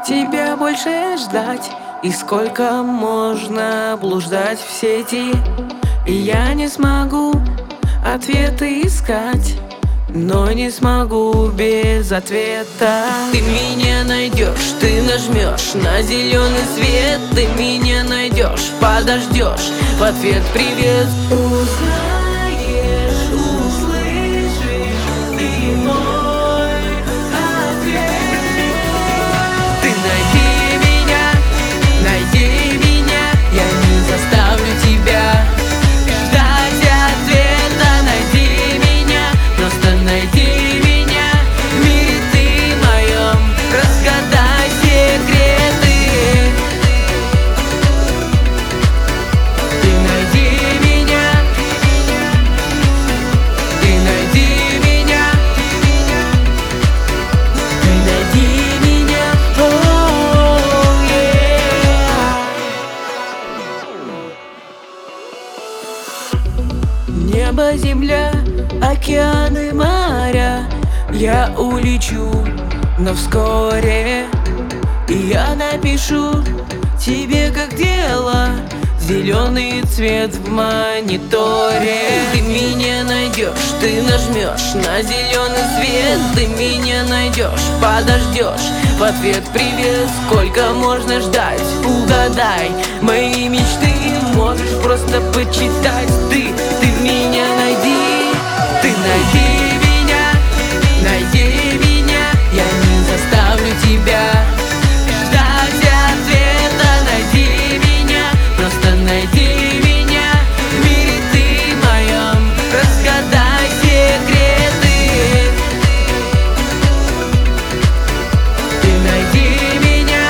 тебя больше ждать? И сколько можно блуждать в сети? И я не смогу ответы искать, но не смогу без ответа. Ты меня найдешь, ты нажмешь на зеленый свет. Ты меня найдешь, подождешь, в ответ привет. Узнаешь, услышишь ты мой ответ. Ты найди меня, я не заставлю тебя ждать ответа. Найди меня, просто найди меня. В мире ты моем, разгадай секреты. Ты найди меня, ты найди меня, ты найди меня, oh, yeah. Небо, земля, океаны, моря, я улечу, но вскоре и я напишу тебе, как дело, зеленый цвет в мониторе. Ты меня найдешь, ты нажмешь на зеленый свет. Ты меня найдешь, подождешь, в ответ привет. Сколько можно ждать? Угадай мои мечты, можешь просто почитать. Ты меня найди, ты найди меня, я не заставлю тебя ждать ответа. Найди меня, просто найди меня. В мире ты моем, разгадай секреты. Ты найди меня,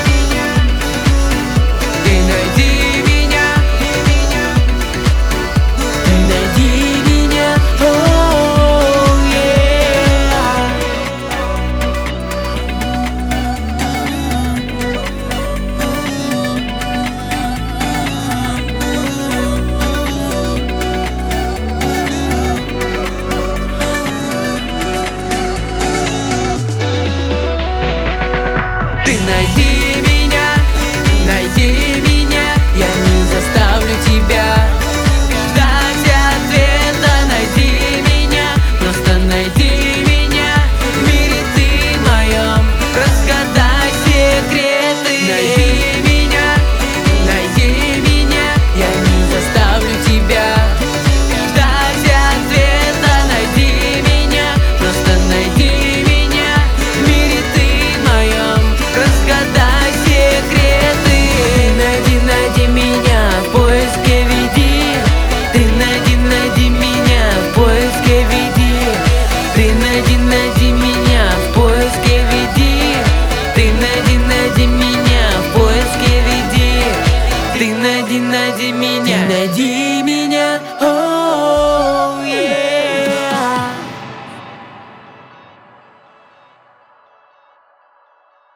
ты найди меня, ты найди меня, oh, yeah. Ты найди меня, я не заставлю тебя ждать ответа. Найди меня, просто найди меня. В мире ты моем, разгадай секреты. Найди меня, я не заставлю тебя ждать ответа. Найди меня, просто найди меня. В мире ты моем, разгадай секреты. Найди меня, в поиске веди. Ты найди меня, в поиске веди. Ты найди меня, в поиске веди. Ты найди меня, в поиске веди. Ты найди меня, найди меня, oh.